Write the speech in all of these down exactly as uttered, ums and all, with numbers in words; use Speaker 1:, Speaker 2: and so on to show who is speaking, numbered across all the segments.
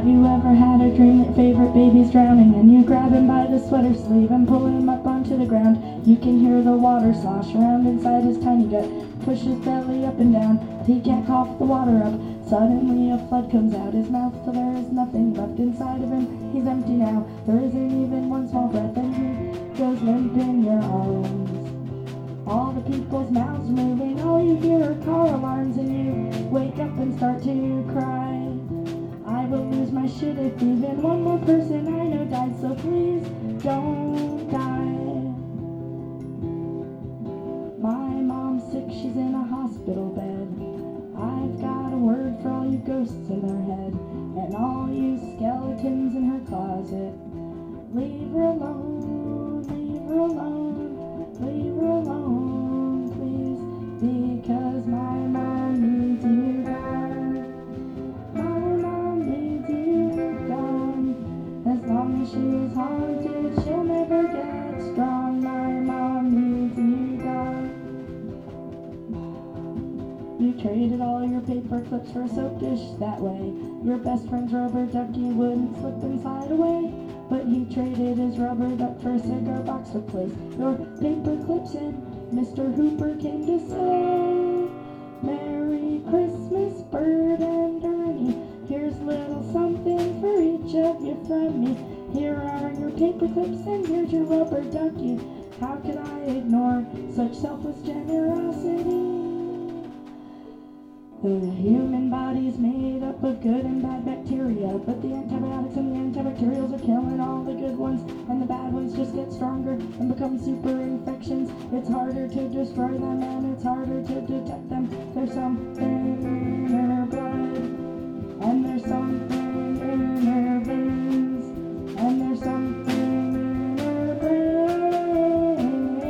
Speaker 1: Have you ever had a dream that your favorite baby's drowning and you grab him by the sweater sleeve and pull him up onto the ground? You can hear the water slosh around inside his tiny gut, push his belly up and down. He can't cough the water up. Suddenly a flood comes out his mouth till there is nothing left inside of him. He's empty now. There isn't even one small breath, and he goes limp in your arms. All the people's mouths are moving. All you hear are car alarms, and you wake up and start to cry. I will lose my shit if even one more person I know died, so please don't die. My mom's sick, she's in a hospital bed. I've got a word for all you ghosts in her head, and all you skeletons in her closet. Leave her alone, leave her alone, leave her alone, please, because my mom needs you gone. My mom needs you gone. As long as she is haunted, she'll never get strong. My mom needs you gone. You traded all your paper clips for a soap dish that way. Your best friend's rubber ducky wouldn't slip and slide away, but he traded his rubber duck for a cigar box to place your paper clips in. Mister Hooper came to say, Merry Christmas, Bert and Ernie. Here's a little something for each of you from me. Here are your paper clips and here's your rubber ducky. How could I ignore such selfless generosity? The human body is made up of good and bad bacteria, but the antibiotics and the antibacterials are killing all the good ones, and the bad ones just get stronger and become super infections. It's harder to destroy them and it's harder to detect them. There's something in her blood, and there's something in her veins, and there's something in her brain.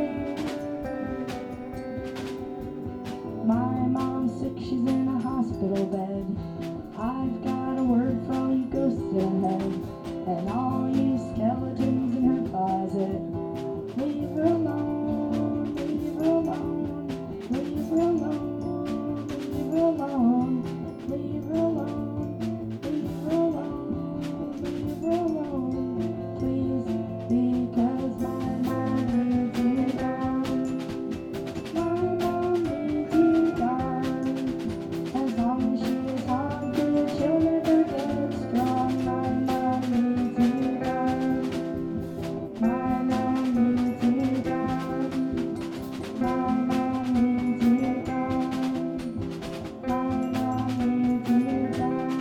Speaker 1: My mom's sick, she's in a hospital bed. I've got a word for all you ghosts in her head, and all you skeletons in her closet. Leave her alone, leave her alone, leave her alone, leave her alone, leave her alone, leave her alone, leave her alone, please, because my mom needs you gone. My mom needs you gone. As long as she is haunted, she'll never get strong. My mom needs you gone. My mom needs you gone. My mom needs you gone. My mom needs you gone.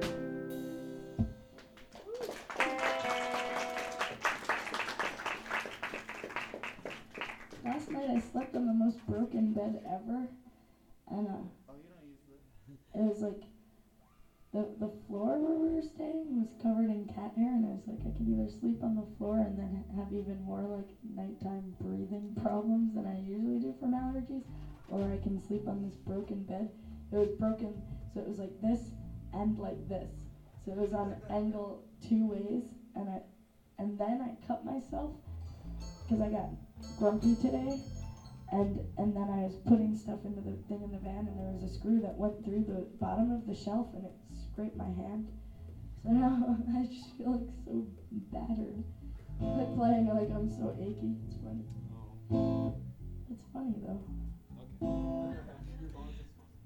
Speaker 1: Last night I slept on the most broken bed ever, and uh,
Speaker 2: Oh, you don't use the.
Speaker 1: it was like the the floor where we were staying was covered in cat hair, and I was like, I could either sleep on the floor and then have even more like nighttime breathing problems than I usually do from allergies, or I can sleep on this broken bed. It was broken, so it was like this and like this, so it was on an angle two ways, and I and then I cut myself because I got grumpy today. And and then I was putting stuff into the thing in the van, and there was a screw that went through the bottom of the shelf, and it scraped my hand. So now I just feel like so battered. Like playing like I'm so achy. It's funny. It's funny though.